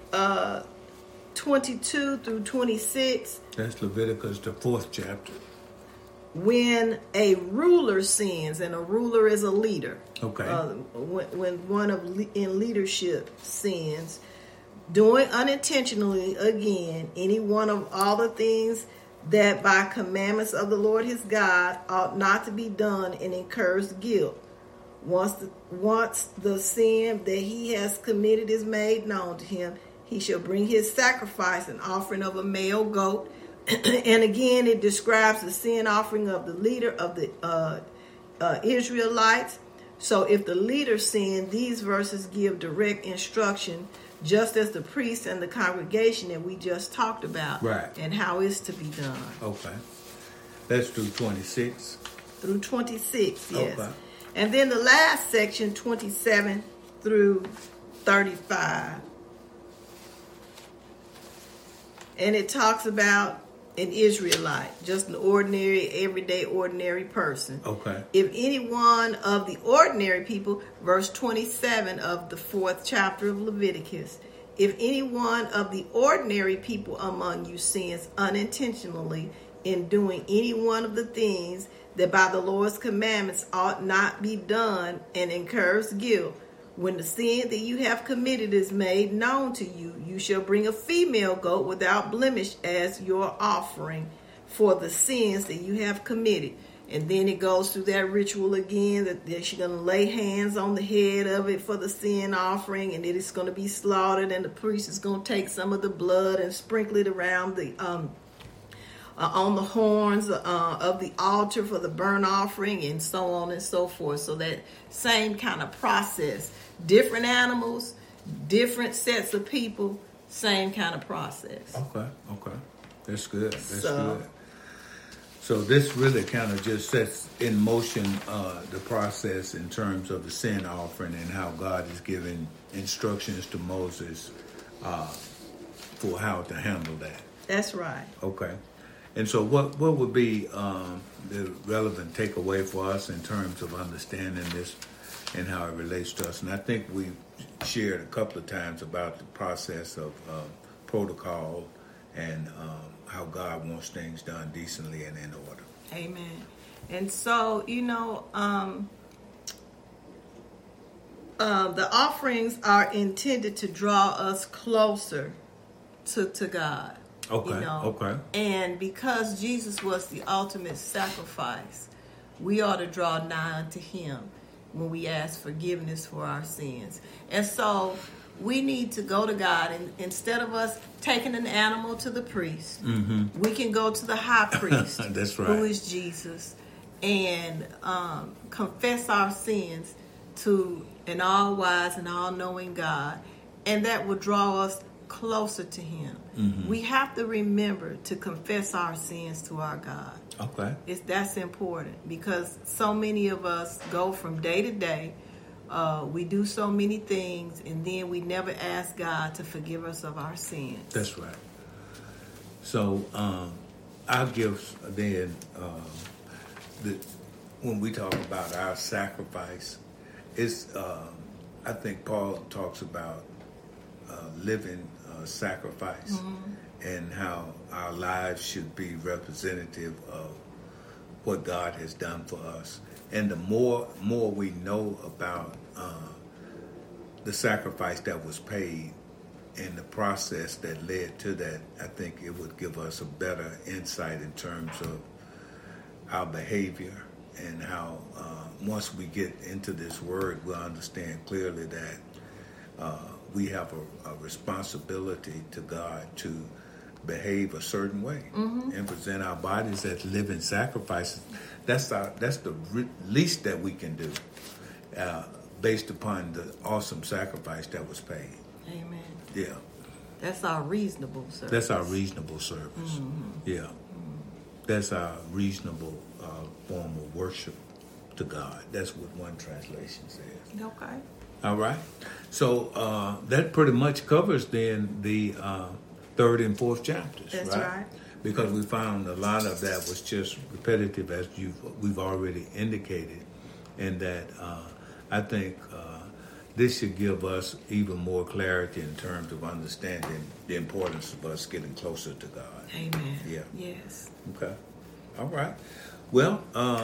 22 through 26. That's Leviticus, the 4th chapter. When a ruler sins, and a ruler is a leader. Okay. When one in leadership sins, doing unintentionally, again, any one of all the things that by commandments of the Lord his God ought not to be done and incurs guilt. Once the sin that he has committed is made known to him, he shall bring his sacrifice, an offering of a male goat. And again, it describes the sin offering of the leader of the Israelites. So if the leader sinned, these verses give direct instruction, just as the priest and the congregation that we just talked about, right, and how it's to be done. Okay. That's through 26. Through 26, yes. Okay. And then the last section, 27 through 35. And it talks about an Israelite, just an ordinary, everyday, ordinary person. Okay. If any one of the ordinary people, verse 27 of the 4th chapter of Leviticus, if any one of the ordinary people among you sins unintentionally in doing any one of the things that by the Lord's commandments ought not be done and incurs guilt, when the sin that you have committed is made known to you, you shall bring a female goat without blemish as your offering for the sins that you have committed. And then it goes through that ritual again, that she's going to lay hands on the head of it for the sin offering, and it is going to be slaughtered, and the priest is going to take some of the blood and sprinkle it around the on the horns of the altar for the burnt offering, and so on and so forth. So that same kind of process. Different animals, different sets of people, same kind of process. Okay. That's good. That's good. So this really kind of just sets in motion the process in terms of the sin offering and how God is giving instructions to Moses for how to handle that. That's right. Okay. And so what would be the relevant takeaway for us in terms of understanding this and how it relates to us? And I think we shared a couple of times about the process of protocol and how God wants things done decently and in order. Amen. And so, the offerings are intended to draw us closer to God. Okay. Okay. And because Jesus was the ultimate sacrifice, we ought to draw nigh unto him when we ask forgiveness for our sins. And so we need to go to God, and instead of us taking an animal to the priest, we can go to the high priest, That's right. who is Jesus, and confess our sins to an all-wise and all-knowing God, and that will draw us closer to him. We have to remember to confess our sins to our God. Okay. That's important, because so many of us go from day to day. We do so many things, and then we never ask God to forgive us of our sins. That's right. So I'll give then when we talk about our sacrifice, it's I think Paul talks about living sacrifice and how our lives should be representative of what God has done for us. And the more we know about the sacrifice that was paid and the process that led to that, I think it would give us a better insight in terms of our behavior and how once we get into this word, we'll understand clearly that we have a responsibility to God to behave a certain way and present our bodies as living sacrifices. That's the least that we can do based upon the awesome sacrifice that was paid. Amen. Yeah. That's our reasonable service. That's our reasonable service. Yeah. That's our reasonable form of worship to God. That's what one translation says. Okay. All right. So that pretty much covers then the third and fourth chapters. That's right. Because we found a lot of that was just repetitive, as we've already indicated, and that I think this should give us even more clarity in terms of understanding the importance of us getting closer to God. Amen. Yeah. Yes. Okay. All right. Well,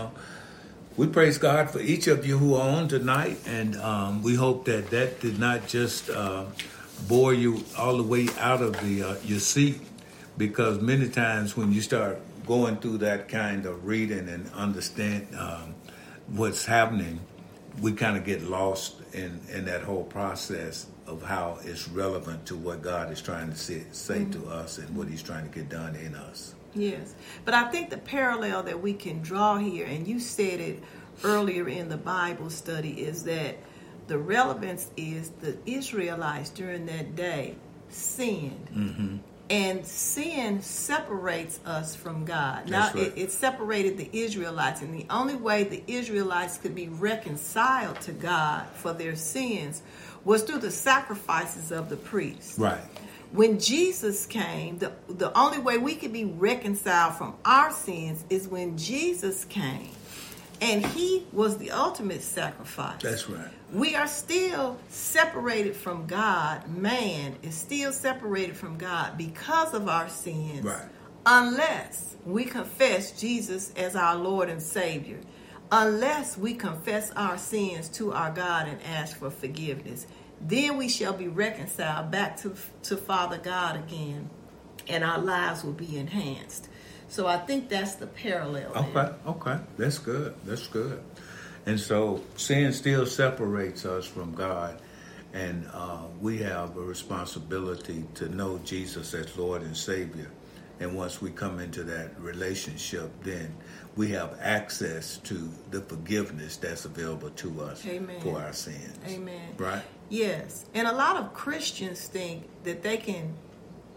we praise God for each of you who are on tonight, and we hope that did not just bore you all the way out of your seat, because many times when you start going through that kind of reading and understand what's happening, we kind of get lost in that whole process of how it's relevant to what God is trying to say to us and what he's trying to get done in us. Yes. But I think the parallel that we can draw here, and you said it earlier in the Bible study, is that the relevance is the Israelites during that day sinned. And sin separates us from God. That's Now, right. it separated the Israelites, and the only way the Israelites could be reconciled to God for their sins was through the sacrifices of the priests. Right. When Jesus came, the only way we could be reconciled from our sins is when Jesus came. And he was the ultimate sacrifice. That's right. We are still separated from God. Man is still separated from God because of our sins. Right. Unless we confess Jesus as our Lord and Savior. Unless we confess our sins to our God and ask for forgiveness. Then we shall be reconciled back to Father God again. And our lives will be enhanced. So I think that's the parallel. Okay. That's good. And so sin still separates us from God, and we have a responsibility to know Jesus as Lord and Savior. And once we come into that relationship, then we have access to the forgiveness that's available to us. Amen. For our sins. Amen. Right? Yes. And a lot of Christians think that they can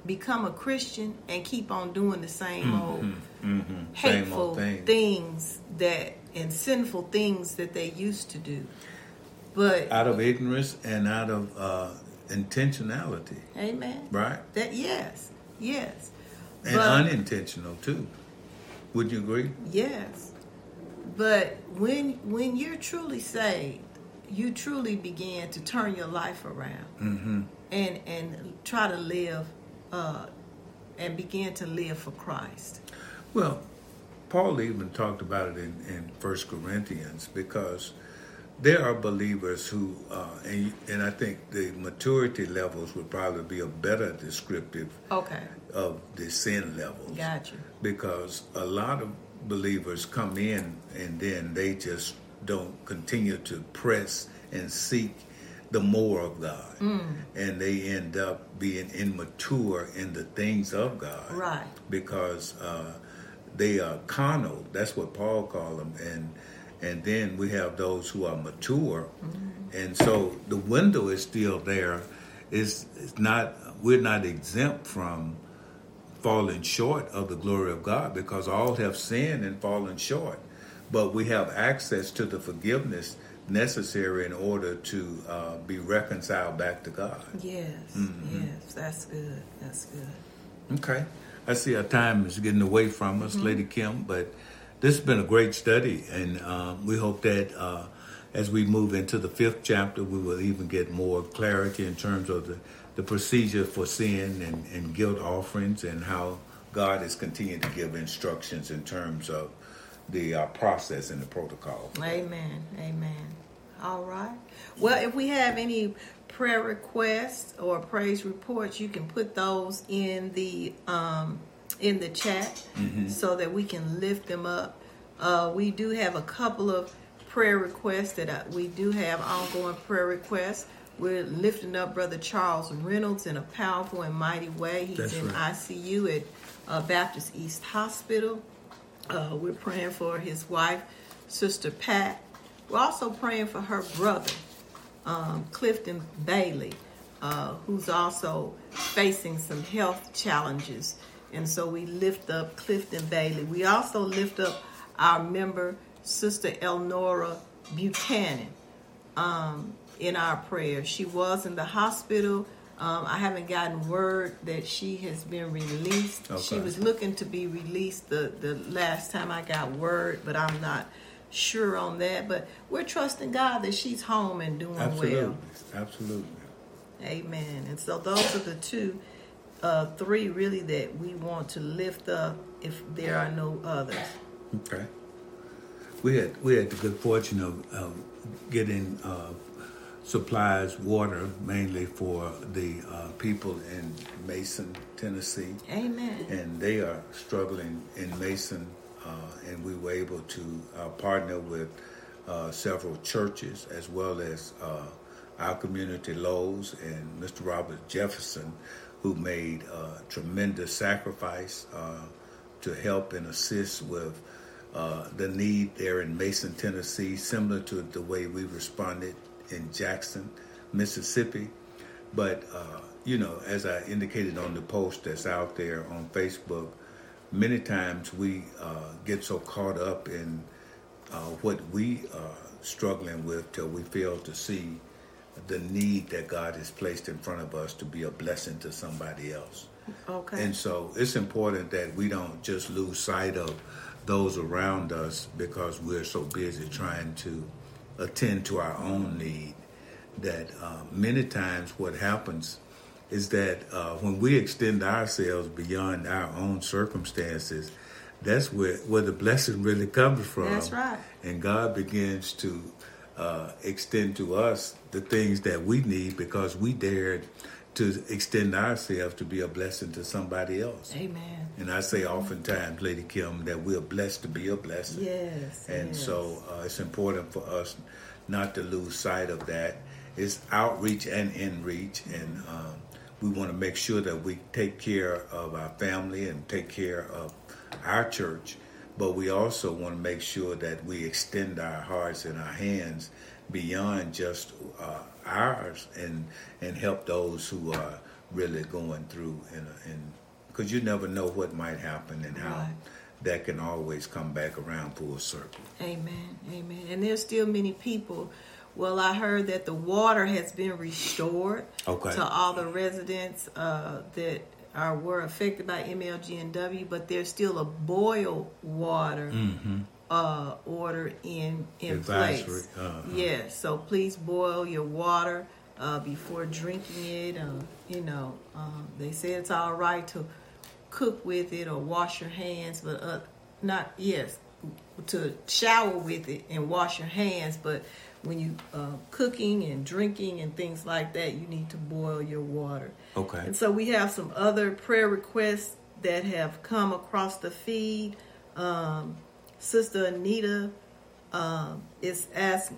become a Christian and keep on doing the same old Same hateful old things and sinful things that they used to do. But out of ignorance and out of intentionality. amen. Right? That yes. And But- unintentional too. Would you agree? Yes. But when you're truly saved, you truly begin to turn your life around and try to live and begin to live for Christ. Well, Paul even talked about it in 1 Corinthians, because there are believers who, and I think the maturity levels would probably be a better descriptive Okay. of the sin levels. Got you. Because a lot of believers come in and then they just don't continue to press and seek the more of God. And they end up being immature in the things of God. Right. Because they are carnal. That's what Paul called them. And then we have those who are mature. And so the window is still there. It's not, we're not exempt from falling short of the glory of God, because all have sinned and fallen short. But we have access to the forgiveness necessary in order to be reconciled back to God. Yes. Yes. That's good. That's good. Okay. I see our time is getting away from us, Lady Kim, but this has been a great study, and we hope that as we move into the 5th chapter, we will even get more clarity in terms of the procedure for sin and guilt offerings, and how God is continuing to give instructions in terms of the process and the protocol. Amen. Amen. All right. Well, if we have any prayer requests or praise reports, you can put those in the chat so that we can lift them up. We do have a couple of prayer requests that we do have ongoing prayer requests. We're lifting up Brother Charles Reynolds in a powerful and mighty way. He's in ICU at Baptist East Hospital. We're praying for his wife, Sister Pat. We're also praying for her brother, Clifton Bailey, who's also facing some health challenges. And so we lift up Clifton Bailey. We also lift up our member, Sister Elnora Buchanan, in our prayers. She was in the hospital. I haven't gotten word that she has been released. Okay. She was looking to be released the last time I got word, but I'm not sure on that. But we're trusting God that she's home and doing well. Absolutely. Amen. And so those are the three really that we want to lift up if there are no others. Okay. We had the good fortune of getting supplies, water, mainly for the people in Mason, Tennessee. Amen. And they are struggling in Mason, and we were able to partner with several churches, as well as our community, Lowe's, and Mr. Robert Jefferson, who made a tremendous sacrifice to help and assist with the need there in Mason, Tennessee, similar to the way we responded in Jackson, Mississippi. But, as I indicated on the post that's out there on Facebook, many times we get so caught up in what we are struggling with till we fail to see the need that God has placed in front of us to be a blessing to somebody else. Okay. And so it's important that we don't just lose sight of those around us because we're so busy trying to attend to our own need, that many times what happens is that when we extend ourselves beyond our own circumstances, that's where the blessing really comes from. That's right. And God begins to extend to us the things that we need because we dared to extend ourselves to be a blessing to somebody else. Amen. And I say oftentimes, Lady Kim, that we're blessed to be a blessing. Yes. And yes. so it's important for us not to lose sight of that. It's outreach and in-reach, and we want to make sure that we take care of our family and take care of our church, but we also want to make sure that we extend our hearts and our hands beyond just ours and help those who are really going through, and because you never know what might happen and how Right. that can always come back around full circle. Amen. Amen. And there's still many people. Well, I heard that the water has been restored Okay. to all the residents that were affected by MLGNW, but there's still a boil water order in Advisory, place. uh-huh. Yes, so please boil your water before drinking it. They say it's all right to cook with it or wash your hands, but to shower with it and wash your hands, but when you cooking and drinking and things like that, you need to boil your water. Okay. And so we have some other prayer requests that have come across the feed. Sister Anita is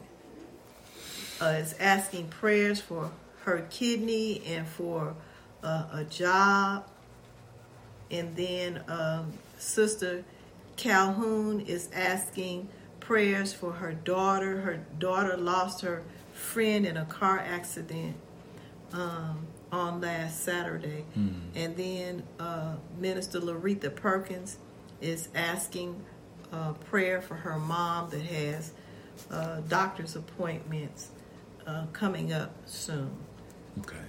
asking prayers for her kidney and for a job. And then Sister Calhoun is asking prayers for her daughter. Her daughter lost her friend in a car accident on last Saturday. And then Minister Laretha Perkins is asking prayer for her mom that has doctor's appointments coming up soon. Okay.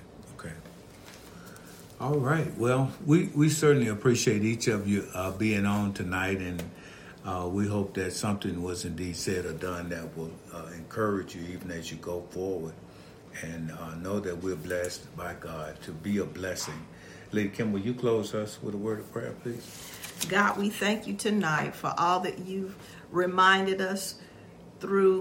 All right. Well, we certainly appreciate each of you being on tonight, and we hope that something was indeed said or done that will encourage you even as you go forward, and know that we're blessed by God to be a blessing. Lady Kim, will you close us with a word of prayer, please? God, we thank you tonight for all that you've reminded us of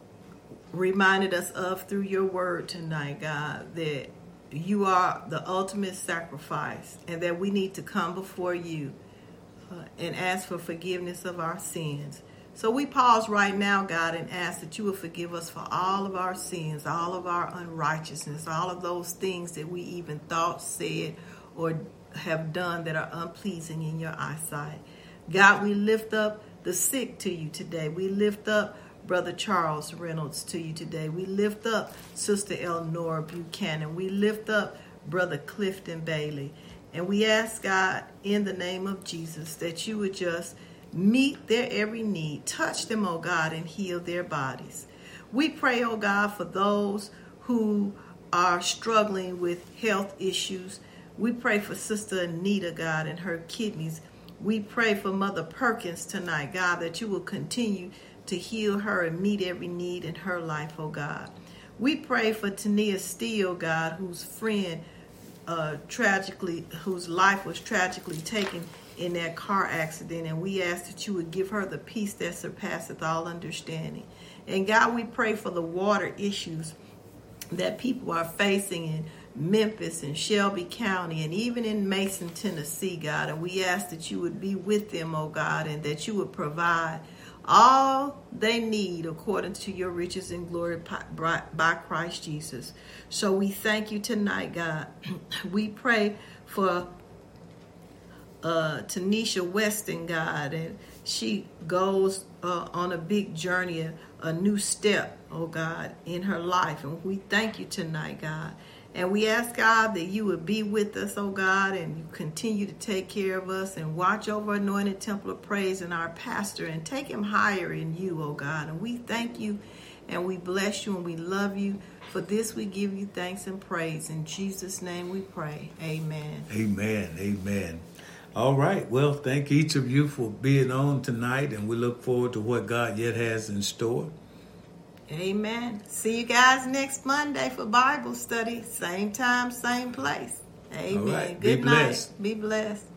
through your word tonight, God, that you are the ultimate sacrifice and that we need to come before you and ask for forgiveness of our sins. So we pause right now, God, and ask that you will forgive us for all of our sins, all of our unrighteousness, all of those things that we even thought, said, or have done that are unpleasing in your eyesight. God, we lift up the sick to you today. We lift up Brother Charles Reynolds to you today. We lift up Sister Elnora Buchanan. We lift up Brother Clifton Bailey. And we ask, God, in the name of Jesus, that you would just meet their every need. Touch them, oh God, and heal their bodies. We pray, oh God, for those who are struggling with health issues. We pray for Sister Anita, God, and her kidneys. We pray for Mother Perkins tonight, God, that you will continue to heal her and meet every need in her life, oh God. We pray for Tania Steele, God, whose friend whose life was tragically taken in that car accident, and we ask that you would give her the peace that surpasseth all understanding. And God, we pray for the water issues that people are facing in Memphis and Shelby County and even in Mason, Tennessee, God. And we ask that you would be with them, oh God, and that you would provide all they need according to your riches and glory by Christ Jesus. So we thank you tonight, God. We pray for Tanisha Weston, God, and she goes on a big journey, a new step, oh God, in her life. And we thank you tonight, God. And we ask, God, that you would be with us, oh God, and you continue to take care of us and watch over Anointed Temple of Praise and our pastor and take him higher in you, oh God. And we thank you and we bless you and we love you. For this we give you thanks and praise. In Jesus' name we pray. Amen. Amen. Amen. All right. Well, thank each of you for being on tonight, and we look forward to what God yet has in store. Amen. See you guys next Monday for Bible study. Same time, same place. Amen. All right. Good Be night. blessed. Be blessed.